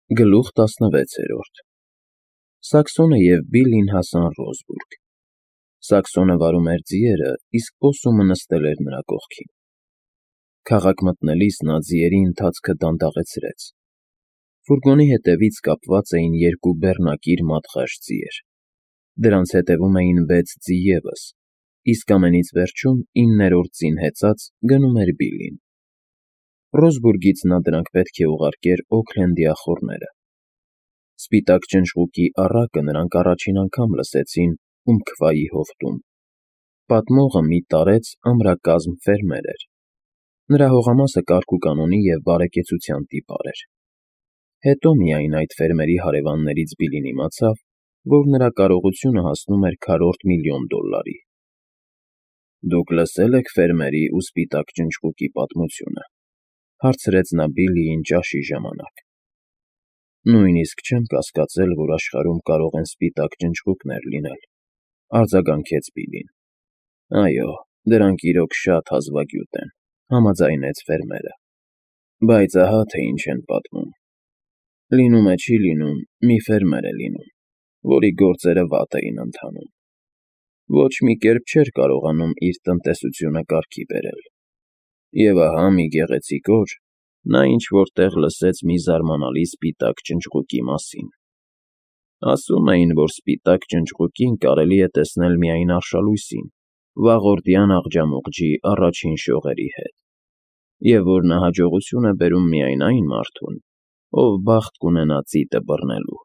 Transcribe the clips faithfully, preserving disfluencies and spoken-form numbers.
Գլուխ տասնվեցերորդ Սաքսոնը և Բիլլին հասան Ռոզբուրգ։ Սաքսոնը վարում էր ձիերը, իսկ Պոսումը նստել էր նրա կողքին։ Քաղաք մտնելիս նա ձիերի ընթացքը դանդաղեցրեց։ Ֆուրգոնի հետևից կապված էին երկու բեռնակիր մատղաշ ձիեր։ Դրանց հետևում էին վեց ձի ևս, իսկ ամենից վերջում, իններորդ ձին հեծած, գնում էր Բիլլին։ Ռոզբուրգից նա դրանք պետք է ուղարկեր Օքլենդի ախոռները։ Սպիտակ ջնջղուկի առակը նրանք առաջին անգամ լսեցին Ումքվայի հովտում։ Պատմողը մի տարեց ամրակազմ ֆերմեր էր։ Նրա հողամասը կարգուկանոնի և բարեկեցության տիպար էր։ Հետո միայն այդ ֆերմերի հարևաններից Բիլլին իմացավ, որ նրա կարողությունը հասնում էր քառորդ միլիոն դոլլարի։ Դուք լսե՞լ եք ֆերմերի ու սպիտակ ջնջղուկի պատմությունը,- հարցրեց նա Բիլլիին ճաշի ժամանակ։ Նույնիսկ չեմ կասկածել, որ աշխարհում կարող են սպիտակ ջնջղուկներ լինել,- արձագանքեց Բիլլին։ Այո, դրանք իրոք շատ հազվագյուտ են,- համաձայնեց ֆերմերը։ Բայց ահա թե ինչ են պատմում. լինում է չի լինում, մի ֆերմեր է լինում, որի գործերը վատ էին ընթանում։ Ոչ մի կերպ չէր կարողանում իր տնտեսությունը կարգի բերել։ Եվ ահա մի գեղեցիկ օր նա ինչ-որ տեղ լսեց մի զարմանալի սպիտակ ջնջղուկի մասին։ Ասում էին, որ սպիտակ ջնջղուկին կարելի է տեսնել միայն արշալույսին, վաղորդյան աղջամուղջի առաջին շողերի հետ, և որ նա հաջողություն է բերում միայն այն մարդուն, ով բախտ կունենա ծիտը բռնելու։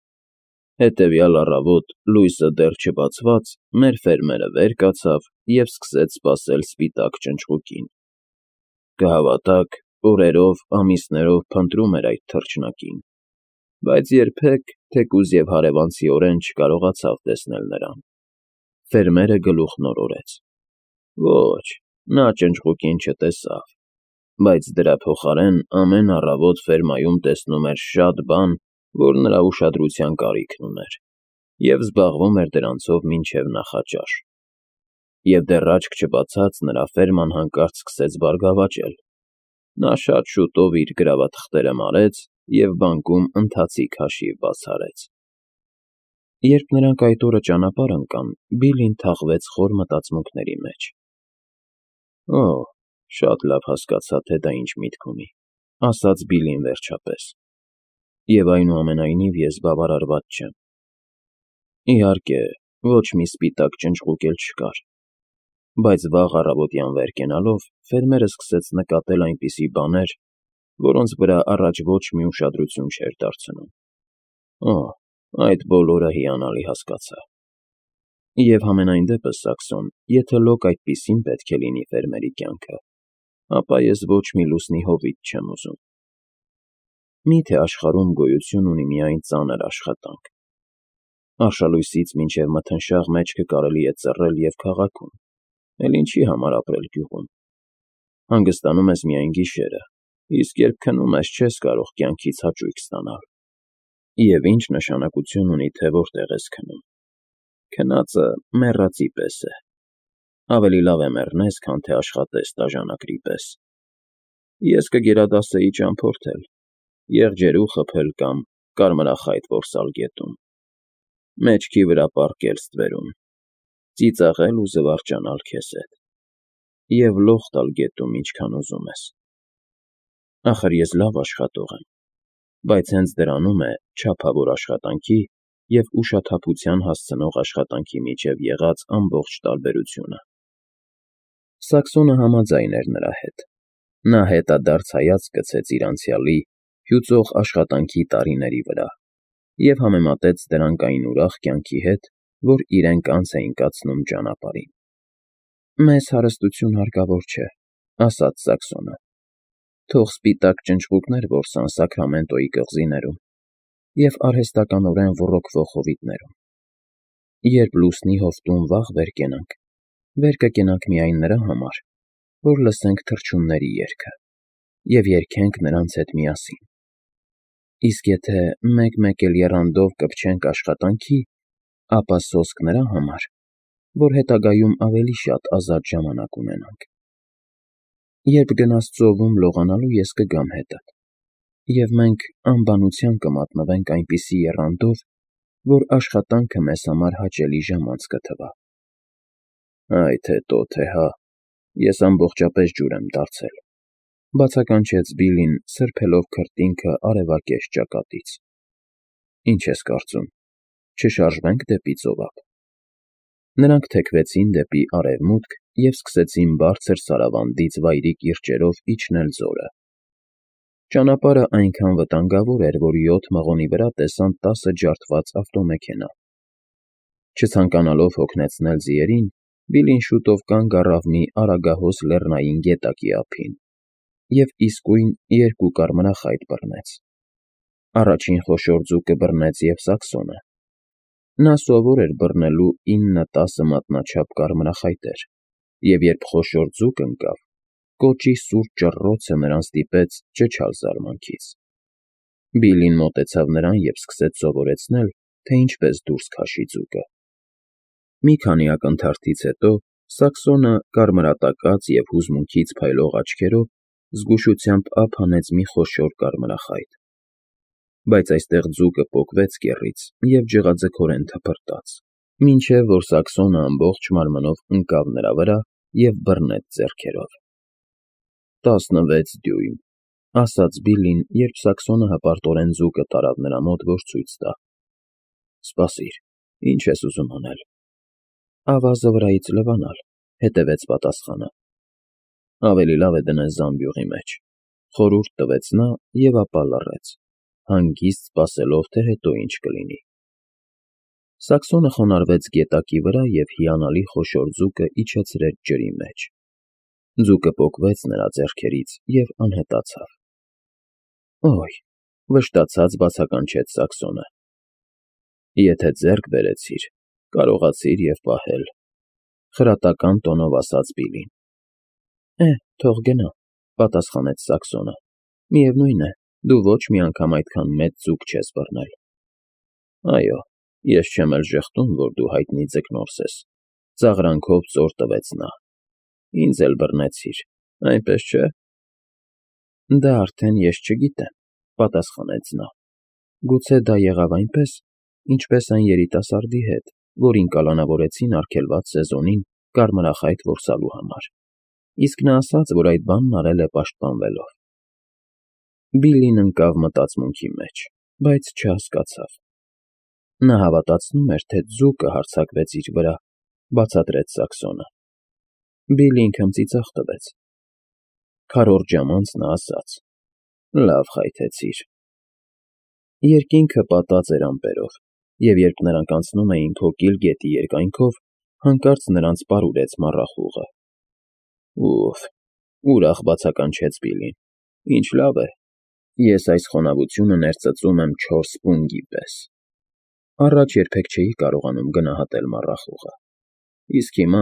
Հետևյալ առավոտ, լույսը դեռ չբացված, մեր ֆերմերը վեր կացավ և սկսեց սպասել սպիտակ ջնջղուկին։ Կհավատաք, օրերով, ամիսներով փնտրում էր այդ թռչնակին, բայց երբեք, թեկուզ և հարևանցիորեն չկարողացավ տեսնել նրան։ Ֆերմերը գլուխն օրորեց. Ոչ, նա ջնջղուկին չտեսավ, բայց դրա փոխարեն ամեն առավոտ ֆերմայում տեսնում էր շատ բան, որ նրա ուշադրության կարիքն ուներ, և զբաղվում էր դրանցով մինչև նախաճաշ։ Եվ դեռ աչք չբացած նրա ֆերման հանկարծ սկսեց բարգավաճել։ Նա շատ շուտով իր գրավաթղթերը մարեց և բանկում ընթացիկ հաշիվ բացարեց։ Երբ նրանք այդ օրը ճանապարհ ընկան, Բիլլին թաղվեց խոր մտածմունքների մեջ։ Օ՜, շատ լավ հասկացա, թե դա ինչ միտք ունի,- ասաց Բիլլին վերջապես։ Եվ այնուամենայնիվ ես բավարարված չեմ։ Իհարկե, ոչ մի սպիտակ ջնջղուկ էլ չկար։ Բայց վաղ առավոտյան վեր կենալով ֆերմերը սկսեց նկատել այնպիսի բաներ, որոնց վրա առաջ ոչ մի ուշադրություն չէր դարձնում։ Օ՜, այդ բոլորը հիանալի հասկացա։ Եվ համենայն դեպս, Սաքսոն, եթե լոկ այդպիսին պետք է լինի ֆերմերի կյանքը, ապա ես ոչ մի լուսնի հովիտ չեմ ուզում։ Մի՞թե աշխարհում գոյություն ունի միայն ծանր աշխատանք։ Արշալույսից մինչև մթնշաղ մեջքը կարելի է ծռել և քաղաքում, էլ ինչի համար ապրել գյուղում։ Հանգստանում ես միայն գիշերը, իսկ երբ քնում ես, չես կարող կյանքից հաճույք ստանալ։ Եվ ինչ նշանակություն ունի, թե որտեղ ես քնում։ Քնածը մեռածի պես է։ Ավելի լավ է մեռնես, քան թե աշխատես տաժանակրի պես։ Ես կգերադասեի ճամփորդել, եղջերու խփել կամ կարմրախայտ որսալ գետում, մեջքի վրա պառկել ստվերում, ծիծաղել ու զվարճանալ քեզ հետ, և լող տալ գետում ինչքան ուզում ես։ Ախր ես լավ աշխատող եմ, բայց հենց դրանում է չափավոր աշխատանքի և ուշաթափության հասցնող աշխատանքի միջև եղած ամբողջ տարբերությունը։ Սաքսոնը համաձայն էր նրա հետ։ Նա հետադարձ հայացք գցեց իր անցյալի, հյուծող աշխատանքի տարիների վրա և համեմատեց դրանք այն ուրախ կյանքի հետ, որ իրենք անց էին կացնում ճանապարհին։ Մեզ հարստություն հարկավոր չէ,- ասաց Սաքսոնը։ Թող սպիտակ ջնջղուկներ որսան Սաքրամենտոյի կղզիներում և արհեստականորեն ոռոգվող հովիտներում։ Երբ լուսնի հովտում վաղ վեր կենանք, վեր կկենանք միայն նրա համար, որ լսենք թռչունների երգը և երգենք նրանց հետ միասին։ Իսկ եթե մեկ֊մեկ էլ եռանդով կպչենք աշխատանքի, ապա սոսկ նրա համար, որ հետագայում ավելի շատ ազատ ժամանակ ունենանք։ Երբ գնաս ծովում լողանալու, ես կգամ հետդ, և մենք անբանության կմատնվենք այնպիսի եռանդով, որ աշխատանքը մեզ համար հաճելի ժամանց կթվա։ Այ թե տո, թե հա, ես ամբողջապես ջուր եմ դարձել, բացականչեց Բիլլին, սրբելով քրտինքը արևակեշ ճակատից։ Ինչ ես կարծում, չշարժվենք դեպի ծովափ։ Նրանք թեքվեցին դեպի արևմուտք և սկսեցին բարձր սարավանդից վայրի կիրճերով իջնել ձորը։ Ճանապարհը այնքան վտանգավոր էր, որ յոթ մղոնի վրա տեսան տասը ջարդված ավտոմեքենա։ Չցանկանալով հոգնեցնել ձիերին, Բիլլին շուտով կանգ առավ մի արագահոս լեռնային գետակի ափին և իսկույն երկու կարմրախայտ բռնեց։ Առաջին խոշոր ձուկը բռնեց և Սաքսոնը։ Նա սովոր էր բռնելու ինը֊տասը մատնաչափ կարմրախայտեր, և երբ խոշոր ձուկ ընկավ, կոճի սուր ճռռոցը նրան ստիպեց ճչալ զարմանքից։ Բիլլին մոտեցավ նրան և սկսեց սովորեցնել, թե ինչպես դուրս քաշի ձուկը։ Մի քանի ակնթարթից հետո Սաքսոնը կարմրատակած և հուզմունքից փայլող աչքերով զգուշությամբ ափ հանեց մի խոշոր կարմրախայտ։ Բայց այստեղ ձուկը պոկվեց կեռից և ջղաձգորեն թփրտաց, մինչև որ Սաքսոնը ամբողջ մարմնով ընկավ նրա վրա և բռնեց ձեռքերով։ «Տասնվեց դյույմ», ֊ ասաց Բիլլին, երբ Սաքսոնը հպարտորեն ձուկը տարավ նրա մոտ, որ ցույց տա։ «Սպասիր, ի՞նչ ես ուզում անել»։ «Ավազը վրայից լվանալ», ֊ հետևեց պատասխանը։ «Ավելի լավ է դնես զամբյուղի մեջ», ֊ խորհուրդ տվեց նա և ապա լռեց, հանգիստ սպասելով, թե հետո ինչ կլինի։ Սաքսոնը խոնարհվեց գետակի վրա և հիանալի խոշոր ձուկը իջեցրեց ջրի մեջ։ Ձուկը պոկվեց նրա ձեռքերից և անհետացավ։ «Օյ», ֊ վշտացած բացականչեց Սաքսոնը։ «Եթե ձեռք բերեցիր, կարողացիր և պահել», ֊ խրատական տոնով ասաց Բիլլին։ «Է, թող գնա», ֊ պատասխանեց Սաքսոնը։ «Միևնույն է, դու ոչ մի անգամ այդքան մեծ ձուկ չես բռնել»։ «Այո, ես չեմ էլ ժխտում, որ դու հայտնի ձկնորս ես», ֊ ծաղրանքով ծոր տվեց նա։ «Ինձ էլ բռնեցիր, այնպես չէ՞»։ «Դա արդեն ես չգիտեմ», ֊ պատասխանեց նա։ «Գուցե դա եղավ այնպես, ինչպես այն երիտասարդի հետ, որին կալանավորեցին արգելված սեզոնին կարմրախայտ որսալու համար, իսկ նա ասաց, որ այդ բանն արել է պաշտպանվելով»։ Բիլլին ընկավ մտածմունքի մեջ, բայց չհասկացավ։ «Նա հավատացնում էր, թե ձուկը հարձակվեց իր վրա», ֊ բացատրեց Սաքսոնը։ Բիլլին քմծիծաղ տվեց։ Քառորդ ժամ անց նա ասաց. «Լավ խայթեցիր»։ Երկինքը պատած էր ամպերով, և երբ նրանք անցնում էին Փոքիլ գետի երկայնքով, հանկարծ նրանց պարուրեց մառախուղը։ «Ուֆ», ֊ ուրախ բացականչեց Բիլլին, «ինչ լավ է։ Ես այս խոնավությունը ներծծում եմ չոր սպունգի պես։ Առաջ երբեք չէի կարողանում գնահատել մառախուղը, իսկ հիմա…»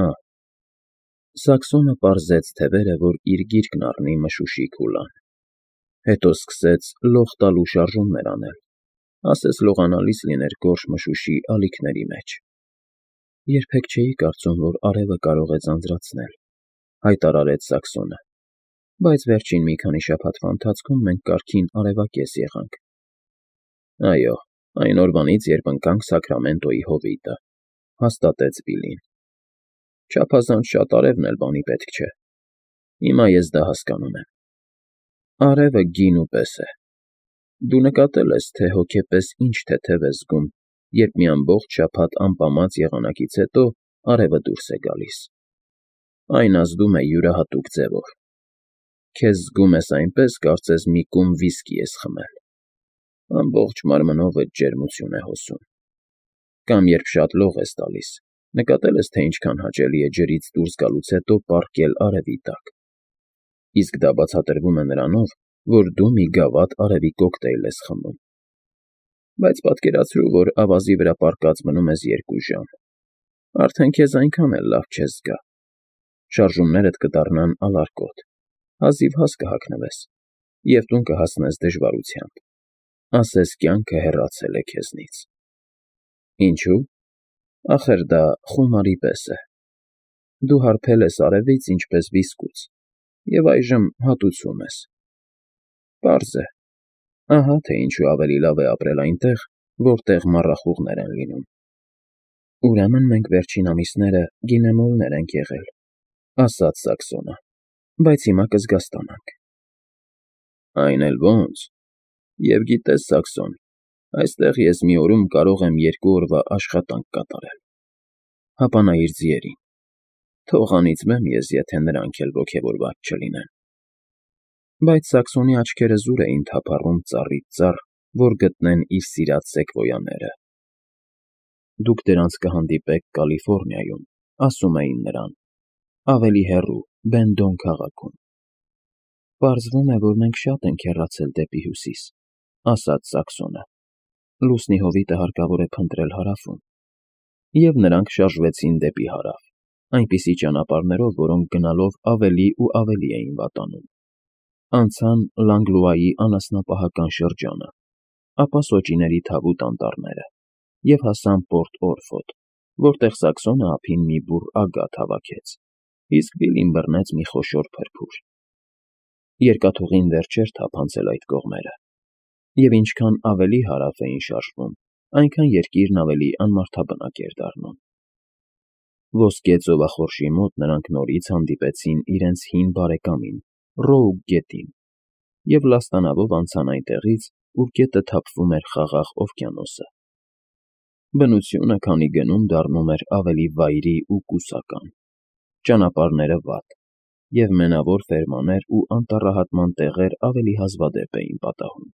Սաքսոնը պարզեց թևերը, որ իր գիրկն առնի մշուշի քուլան։ Հետո սկսեց լող տալու շարժումներ անել, ասես լողանալիս լիներ գորշ մշուշի ալիքների մեջ։ «Երբեք չէի կարծում, որ արևը կարող է ձանձրացնել», ֊ հայտարարեց Սաքսոնը, «բայց վերջին մի քանի շաբաթվա ընթացքում մենք կարգին արևակեզ եղանք»։ «Այո, այն օրվանից, երբ ընկանք Սաքրամենտոյի հովիտը», ֊ հաստատեց Բիլլին։ «Չափազանց շատ արևն էլ բանի պետք չէ։ Հիմա ես դա հասկանում եմ։ Արևը գինու պես է։ Դու նկատել ես, թե հոգեպես ինչ թեթև ես զգում, երբ մի ամբողջ շաբաթ ամպամած եղանակից հետո արևը դուրս է գալիս։ Այն ազդում է յուրահատուկ ձևով։ Քեզ զգում ես այնպես, կարծես մի կում վիսկի ես խմել։ Ամբողջ մարմնովդ ջերմություն է հոսում։ Կամ երբ շատ լող ես տալիս, նկատել ես, թե ինչքան հաճելի է ջրից դուրս գալուց հետո պառկել արևի տակ։ Իսկ դա բացատրվում է նրանով, որ դու մի գավաթ արևի կոկտեյլ ես խմում։ Բայց պատկերացրու, որ ավազի վրա պառկած մնում ես երկու ժամ, արդեն քեզ այնքան էլ լավ չես զգա։ Շարժումներդ կդառնան ալարկոտ, հազիվ հաս կհագնվես, և տուն կհասնես դժվարությամբ, ասես կյանքը հեռացել է քեզնից։ Ինչո՞ւ։ Ախր դա խումարի պես է։ Դու հարբել ես արևից ինչպես վիսկուց, և այժմ հատուցում ես։ Պարզ է։ Ահա թե ինչու ավելի լավ է ապրել այնտեղ, որտեղ մառախուղներ են լինում։ Ուրեմն մենք վերջին ամիսները գինեմոլներ ենք եղել, ասաց Սաքսոնը, բայց հիմա կզգաստանանք։ Այն էլ ո՜նց։ Եվ գիտես, Սաքսոն, այստեղ ես մի օրում կարող եմ երկու օրվա աշխատանք կատարել։ Հապանայիր ձիերին։ Թող անիծվեմ ես, եթե նրանք էլ ոգևորված չլինեն։ Բայց Սաքսոնի աչքերը զուր էին թափառում ծառից ծառ, որ գտնեն իր սիրած սեկվոյաները։ Դուք դրանց կհանդիպեք Կալիֆոռնիայում, ասում էին նրան, ավելի հեռու Բենդոն քաղաքում։ Պարզվում է, որ մենք շատ ենք հեռացել դեպի հյուսիս, ասաց Սաքսոնը։ Լուսնի հովիտը հարկավոր է փնտրել հարավում։ Եվ նրանք շարժվեցին դեպի հարավ, այնպիսի ճանապարհներով, որոնք գնալով ավելի ու ավելի էին վատանում։ Անցան Լանգլուայի անասնապահական շրջանը, ապա սոճիների թավուտ անտառները և հասան Պորտ Օրֆոտ, որտեղ Սաքսոնը ափին մի բուռ ագաթ հավաքեց, իսկ Բիլլին բռնեց մի խոշոր փրփուր։ Երկաթուղին դեռ չէր թափանցել այդ կողմերը, և ինչքան ավելի հարավ էին շարժվում, այնքան երկիրն ավելի անմարդաբնակ էր դառնում։ Ոսկե ծովախորշի մոտ նրանք նորից հանդիպեցին իրենց հին բարեկամին՝ Ռոուկ գետին, և լաստանավով անցան այնտեղից, ուր գետը թափվում էր Խաղաղ օվկիանոսը։ Բնությունը քանի գնում դառնում էր ավելի վայրի ու կուսական, ճանապարհները վատ, և մենավոր ֆերմաներ ու անտառահատման տեղեր ավելի հազվադեպ էին պատահում։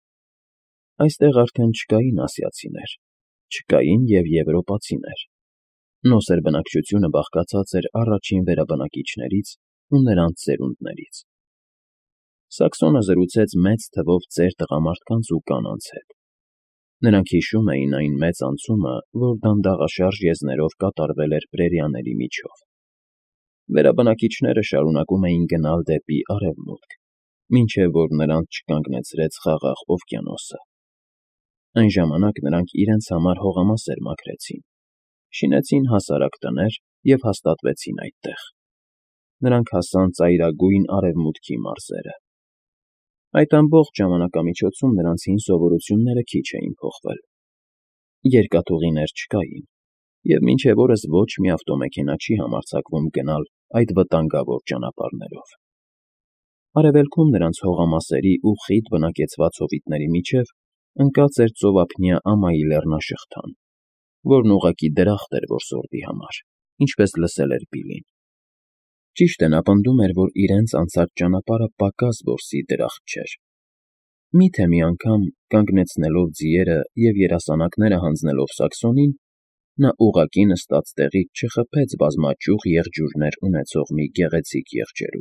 Այստեղ արդեն չկային ասիացիներ, չկային և եվրոպացիներ։ Նոսր բնակչությունը բաղկացած էր առաջին վերաբնակիչներից ու նրանց սերունդներից։ Սաքսոնը զրուցեց մեծ թվով ծեր տղամարդկանց ու կանանց հետ։ Նրանք հիշում էին այն մեծ անցումը, որ դանդաղաշարժ եզներով կատարվել էր պրերիաների միջով։ Վերաբնակիչները շարունակում էին գնալ դեպի արևմուտք, մինչև որ նրանց չկանգնեցրեց Խաղաղ օվկիանոսը։ Այն ժամանակ նրանք իրենց համար հողամասեր մաքրեցին, շինեցին հասարակ տներ և հաստատվեցին այդտեղ։ Նրանք հասան ծայրագույն արևմուտքի մարզերը։ Այդ ամբողջ ժամանակամիջոցում նրանց հին սովորությունները քիչ էին փոխվել։ Երկաթուղիներ չկային, և մինչև օրս ոչ մի ավտոմեքենա չի համարձակվում գնալ այդ վտանգավոր ճանապարհներով։ Արևելքում նրանց հողամասերի ու խիտ բնակեցված հովիտների միջև ընկած էր ծովափնյա ամայի լեռնաշղթան, որն ուղղակի դրախտ էր որսորդի համար, ինչպես լսել էր Բիլլին։ Ճիշտ է, նա պնդում էր, որ իրենց անցած ճանապարհը պակաս որսի դրախտ չէր։ Մի՞թե մի անգամ, կանգնեցնելով ձիերը և երասանակները հանձնելով Սաքսոնին, նա ուղղակի նստած տեղից չխփեց բազմաճյուղ եղջյուրներ ունեցող մի գեղեցիկ եղջերու։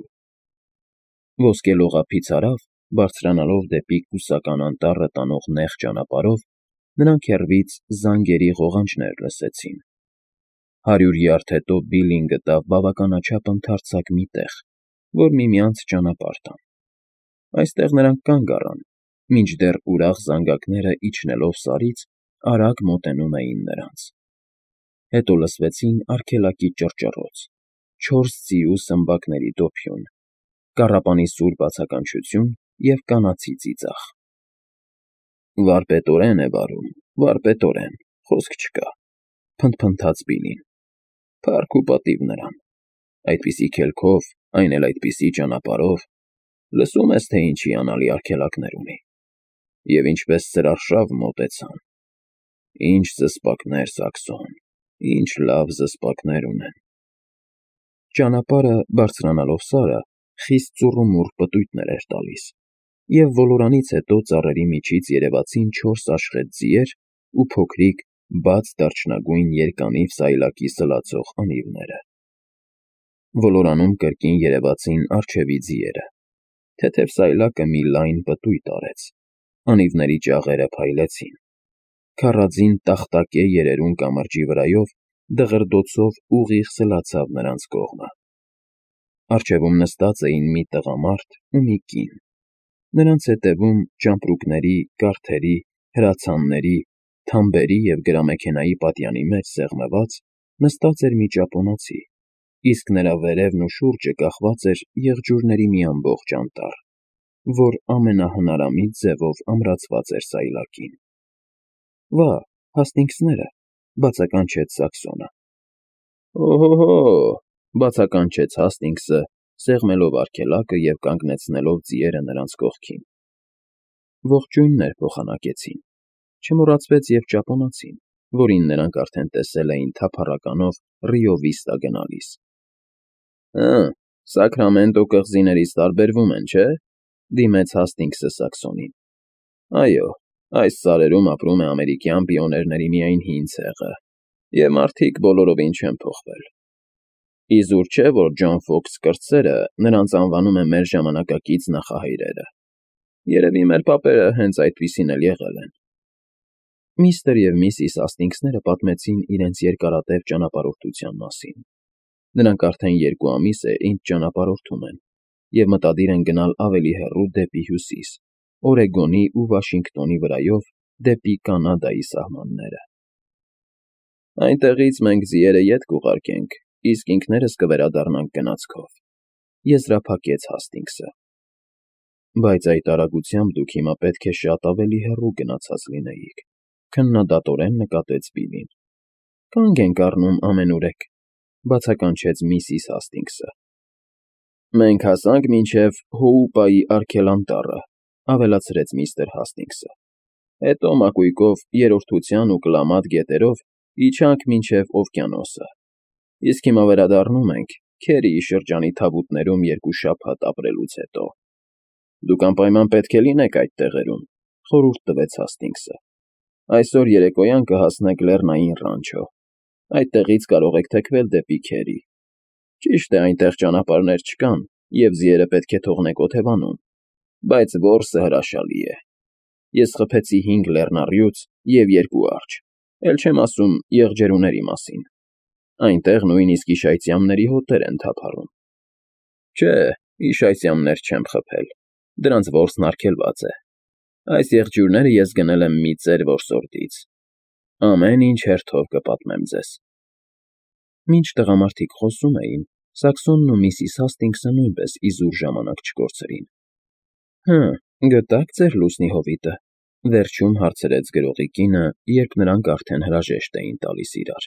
Ոսկելողափից հարավ, բարձրանալով դեպի կուսական անտառը տանող նեղ ճանապարհով, նրանք հեռվից զանգերի ղողանջներ լսեցին։ Հարյուր յարդ հետո Բիլլին գտավ բավականաչափ ընդարձակ մի տեղ, որ միմյանց ճանապարհ տան։ Այստեղ նրանք կանգ առան, մինչդեռ ուրախ զանգակները իջնելով սարից արագ մոտենում էին նրանց։ Հետո լսվեցին արգելակի ճռճռոց, չորս ձիու սմբակների դոփյուն, կառապանի սուր բացականչություն և կանացի ծիծաղ։ Վարպետորեն է վարում, վարպետորեն, խոսք չկա, փնթփնթաց Բիլլին։ Փառք ու պատիվ նրան։ Այդպիսի քելքով, այն էլ այդպիսի ճանապարհով, լսում ես, թե ինչ հիանալի արգելակներ ունի։ Եվ ինչպես ծրարշավ մոտեցան։ Ինչ զսպակներ, Սաքսոն, ինչ լավ զսպակներ ունեն։ Ճանապարհը, բարձրանալով սարը, խիստ ծուռումուռ պտույտներ էր տալիս, և ոլորանից հետո ծառերի միջից երևացին չորս աշխատ ձիեր ու փոքրիկ, բաց դարչնագույն երկանիվ սայլակի սլացող անիվները։ Ոլորանում կրկին երևացին առջևի ձիերը։ Թեթև սայլակը մի լայն պտույտ արեց, անիվների ճաղերը փայլեցին։ Քառաձին տախտակե երերուն կամրջի վրայով դղրդոցով ուղիղ սլացավ նրանց կողմը։ Առջևում նստած էին մի տղամարդ ու մի կին։ Նրանց ետևում ճամպրուկների, կարթերի, հրացանների, թամբերի և գրամեքենայի պատյանի մեջ սեղմված նստած էր մի ճապոնացի, իսկ նրա վերևն ու շուրջը կախված էր եղջյուրների մի ամբողջ անտառ։ որ ամենահնարամիտ ձևով ամրացված էր սայլակին։ Վա, հաստինքսները, բացականչեց Սաքսոնը։ Օհո՜հո, բացականչեց Հասթինգսը, սեղմելով արգելակը և կանգնեցնելով ձիերը նրանց կողքին։ Ողջույններ փոխանակեցին, չմոռացվեց և ճապոնացին, որին նրանք արդեն տեսել էին թափառականով Ռիո Վիստա գնալիս։ Հը, Սաքրամենտո կղզիներից տարբերվում են, չէ՞, դիմեց Հասթինգսը Սաքսոնին։ Այո, այս սարերում ապրում է ամերիկյան պիոներների միայն հին ցեղը, և մարդիկ բոլորովին չեն փոխվել։ Իզուր չէ, որ Ջոն Ֆոքս կրտսերը նրանց անվանում են մեր ժամանակակից նախահայրերը։ Երևի մեր պապերը հենց այդպիսին էլ եղել են։ Միստր և Միսիս Հասթինգսները պատմեցին իրենց երկարատև ճանապարհորդության մասին։ Նրանք արդեն երկու ամիս է ինձ ճանապարհորդում են և մտադիր են գնալ ավելի հեռու դեպի հյուսիս, Օրեգոնի ու Վաշինգտոնի վրայով դեպի Կանադայի սահմանները։ Այնտեղից մենք ձիերը ետ կուղարկենք, իսկ ինքներս կվերադառնանք գնացքով, եզրափակեց Հասթինգսը։ Բայց այդ արագությամբ դուք հիմա պետք է շատ ավելի հեռու գնացած լինեիք, քննադատորեն նկատեց Բիլլին։ Կանգ ենք առնում ամենուրեք, բացականչեց միսիս Հասթինգսը։ Մենք հասանք մինչև Հոուպայի արգելանտառը, ավելացրեց միստր Հասթինգսը։ Հետո մակույկով Երրորդության ու Կլամադ գետերով իջանք մինչև օվկիանոսը, իսկ հիմա վերադառնում ենք Քերիի շրջանի թավուտներում երկու շաբաթ ապրելուց հետո։ Դուք անպայման պետք է լինեք այդ տեղերում, խորհուրդ տվեց Հասթինգսը։ Այսօր երեկոյան կհասնեք Լեռնային Ռանչո։ Այդտեղից կարող եք թեքվել դեպի Քերի։ Ճիշտ է, այնտեղ ճանապարհներ չկան, և ձիերը պետք է թողնեք օթևանում, բայց որսը հրաշալի է։ Ես խփեցի հինգ լեռնառյուծ և երկու արջը, էլ չեմ ասում եղջերուների մասին։ Այնտեղ նույնիսկ իշայծյամների հոտեր են թափառում։ Չէ, իշայծյամներ չեմ խփել, դրանց որսն արգելված է։ Այս եղջյուրները ես գնել եմ մի ծեր որսորդից։ Ամեն ինչ հերթով կպատմեմ ձեզ։ Մինչ տղամարդիկ խոսում էին, Սաքսոնն ու միսիս Հասթինգսը նույնպես իզուր ժամանակ չկորցրին։ Հը, գտա՞ք ձեր լուսնի հովիտը, վերջում հարցրեց գրողի կինը, երբ նրանք արդեն հրաժեշտ էին տալիս իրար։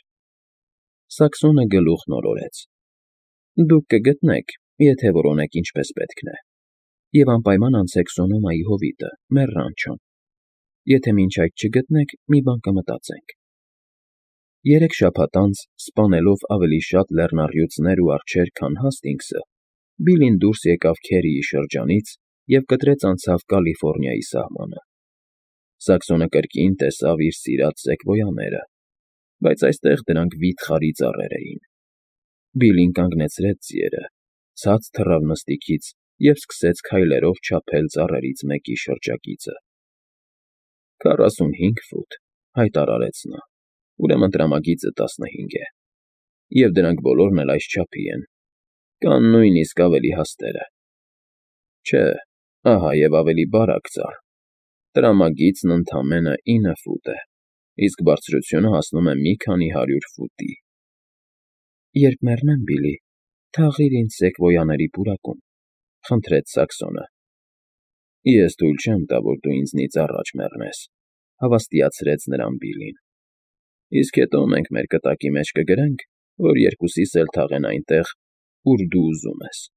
Սաքսոնը գլուխն օրորեց։ Դուք կգտնեք, եթե որոնեք ինչպես պետքն է, և անպայման անցեք Սոնոմայի հովիտը, մեր ռանչոն։ Եթե մինչ այդ չգտնեք, մի բան կմտածենք։ Երեք շաբաթ անց, սպանելով ավելի շատ լեռնառյուծներ ու արջեր, քան Հասթինգսը, Բիլլին դուրս եկավ Քերիի շրջանից և կտրեց անցավ Կալիֆոռնիայի սահմանը։ Սաքսոնը կրկին տեսավ իր սիրած սեկվոյաները, բայց այստեղ դրանք վիթխարի ծառեր էին։ Բիլլին կանգնեցրեց ձիերը, ցած թռավ նստիքից և սկսեց քայլերով չափել ծառերից մեկի շրջագիծը։ Քառասունհինգ ֆուտ, հայտարարեց նա, ուրեմն տրամագիծը տասնհինգ է, և դրանք բոլորն էլ այս չափի են, կան նույնիսկ ավելի հաստերը։ Չէ, ահա և ավելի բարակ ծառ։ Տրամագիծն ընդամենը ինը ֆուտ է, իսկ բարձրությունը հասնում է մի քանի հարյուր ֆուտի։ Երբ մեռնեմ, Բիլլի, թաղիր ինձ սեկվոյաների պուրակում, խնդրեց Սաքսոնը։ Ես թույլ չեմ տա, որ դու ինձնից առաջ մեռնես, հավաստիացրեց նրան Բիլլին։ Իսկ հետո մենք մեր կտակի մեջ կգրենք, որ երկուսիս էլ թաղեն այնտեղ, ուր դու ուզում ես։